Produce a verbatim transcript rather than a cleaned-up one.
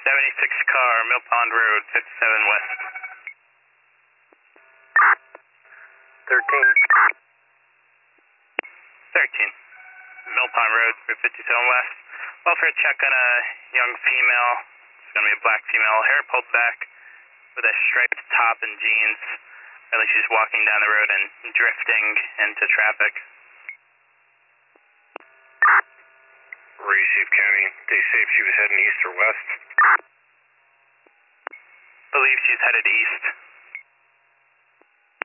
seventy-six car, Mill Pond Road, fifty-seven West. thirteen. thirteen. Mill Pond Road, fifty-seven West. Welfare check on a young female. It's going to be a black female, hair pulled back with a striped top and jeans. At least she's walking down the road and drifting into traffic. Receive County. They say if she was heading east or west. Believe she's headed east.